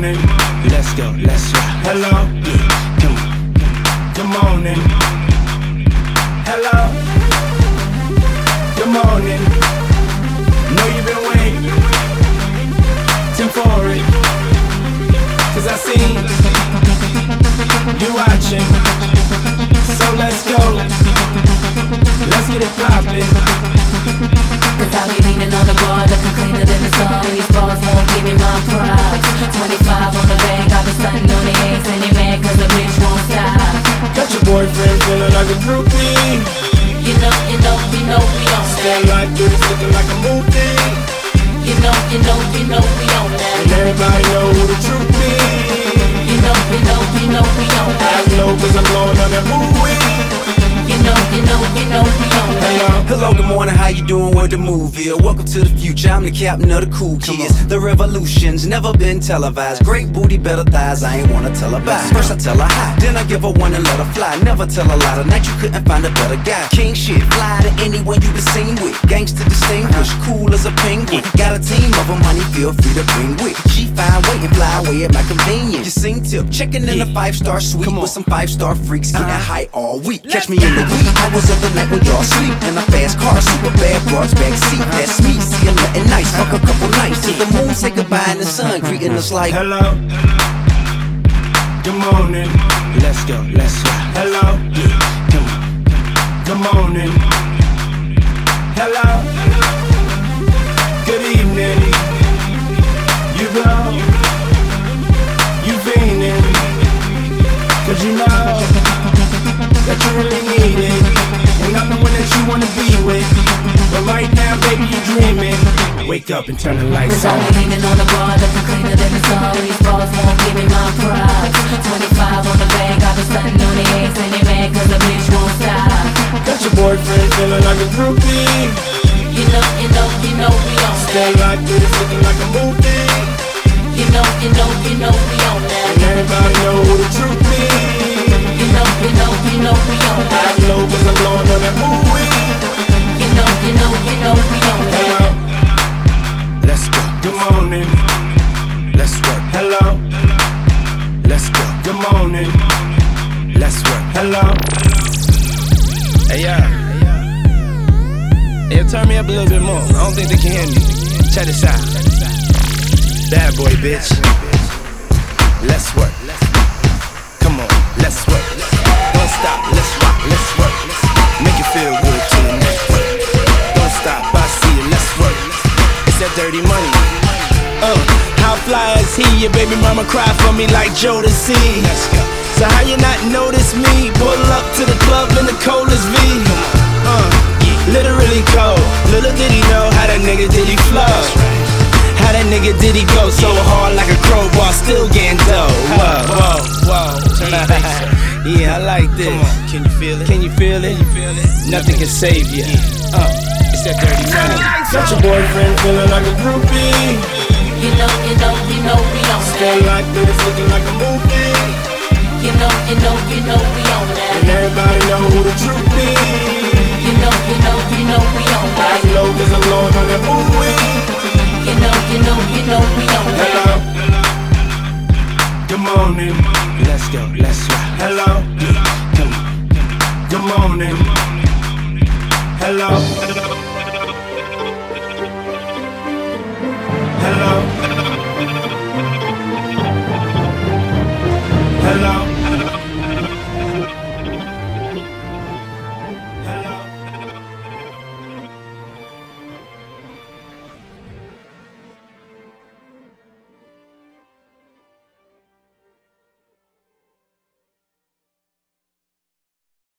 morning. Let's go, let's rock. Hello. Come on. Good morning. Hello. Good morning. Know you've been waiting for it, 'cause I see you watching. So let's go. Let's get it poppin'. 'Cause I be leaning on the bar, looking cleaner than the sun. These bars won't give me my props. 25 on the bank, I've been stunting on the eggs. And they mad 'cause the bitch won't stop. Got your boyfriend feeling like a groupie. You know we on that. Stay like this, looking like a movie. You know we on that. And everybody know who the truth be. You know we on that. I know 'cause I'm blowing on that movie. You know we on that. Hello, good morning, how you doing? Where the movie? Welcome to the future, I'm the captain of the cool kids. The revolution's never been televised. Great booty, better thighs, I ain't wanna tell her bye. First I tell her hi, then I give her one and let her fly. Never tell a lie, tonight you couldn't find a better guy. King shit, fly to anyone you been seen with. Gangsta distinguished, cool as a penguin. Got a team of them, honey, feel free to bring with. She fine, wait and fly away at my convenience. You sing tip, checking in a 5-star suite with some 5-star freaks, getting high all week. Catch me in the wee hours of the night when y'all sleep. In a fast car, super bad broads backseat. That's me, see I'm nothing nice. Fuck a couple nights till the moon say goodbye and the sun greeting us like hello. Good morning. Let's go, let's rock. Hello. Come on. Good morning. Hello. Good evening. You go. You fiending. 'Cause you know that you really need it. And I'm the one that you wanna be with. But right now, baby, you dreaming. Wake up and turn the lights 'Cause I on. be leaning on the bar, looking cleaner than the sun. These bars won't give me my props. 25 on the bank, I've been stunting on the eggs. And they mad 'cause the bitch won't stop. Got your boyfriend feeling like a groupie. You know we on Stay that. like this, looking like a movie. You know we on that. And everybody know who the truth be. You know we on I that. know 'cause I'm blowing on that movie. You know we on that. Hello. Let's go. Good morning. Let's work. Hello. Let's go. Good morning. Let's work. Hello. Hey, yeah. Hey, turn me up a little bit more. I don't think they can hear me. Check this out. Bad boy, bitch. Let's work. Come on, let's work. Don't stop, let's rock, let's work. Make it feel good to the next work. Don't stop, I see it, let's work. It's that dirty money. How fly is he? Your baby mama cry for me like Jodeci. Let's go. So how you not notice me? Pull up to the club in the coldest V. Literally cold. Little did he know how that nigga did he flow. How that nigga did he go so hard like a crowbar, still getting dough. Whoa. Yeah, I like this. Come on, can you feel it? Can you feel it? Nothing can save you. It's that dirty money. Got your boyfriend feeling like a groupie. You know we on Stay that. like this, looking like a movie. You know we on that. And everybody know who the truth be. You know we on I that. know 'cause I'm blowing on that movie. You know we on Hello. that. Good morning. Let's go, let's rock. Hello. Come on. Good morning. Hello.